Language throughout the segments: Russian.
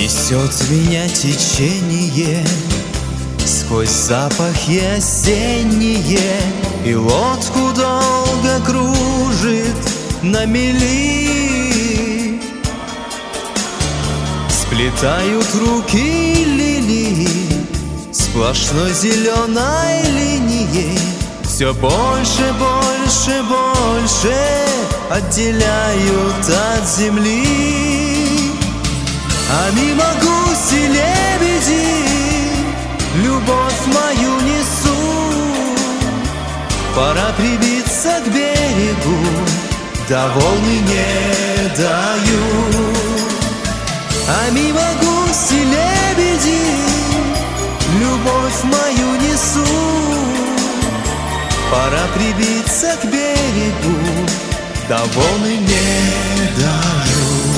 Несет меня течение сквозь запахи осенние, и лодку долго кружит на мели. Сплетают руки лилии сплошной зеленой линией, все больше, больше, больше отделяют от земли. А мимо гуси-лебеди любовь мою несут. Пора прибиться к берегу, да волны не дают. А мимо гуси-лебеди любовь мою несут. Пора прибиться к берегу, да волны не дают.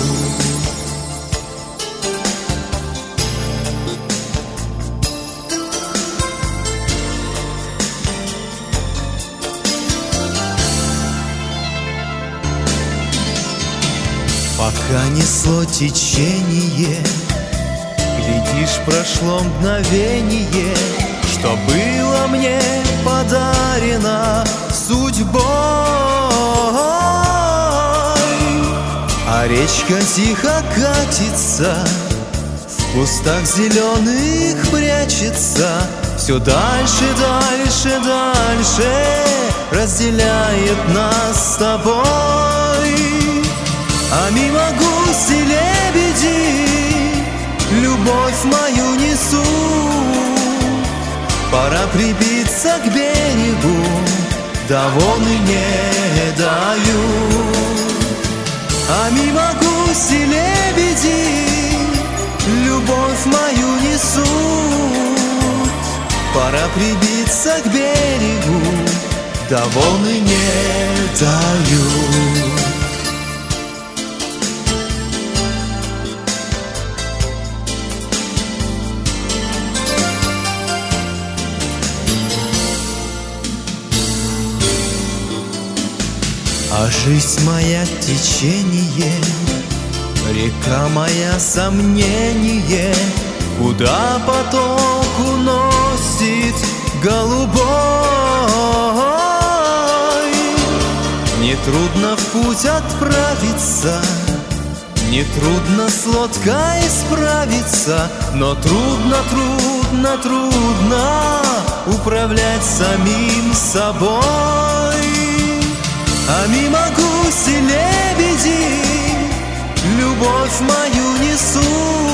Пока несло течение, глядишь, прошло мгновение, что было мне подарено судьбой. А речка тихо катится, в кустах зеленых прячется, все дальше, дальше, дальше разделяет нас с тобой. А мимо гуси-лебеди любовь мою несут. Пора прибиться к берегу, да волны не дают. А мимо гуси-лебеди любовь мою несут. Пора прибиться к берегу, да волны не дают. А жизнь моя течение, река моя сомнение, куда поток уносит голубой. Нетрудно в путь отправиться, нетрудно с лодкой справиться, но трудно, трудно, трудно управлять самим собой. А мимо гуси-лебеди любовь мою несут.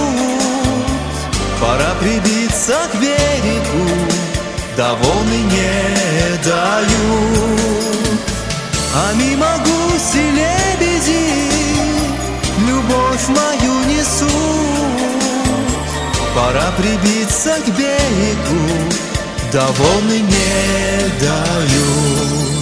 Пора прибиться к берегу, да волны не дают. А мимо гуси-лебеди любовь мою несут. Пора прибиться к берегу, да волны не дают.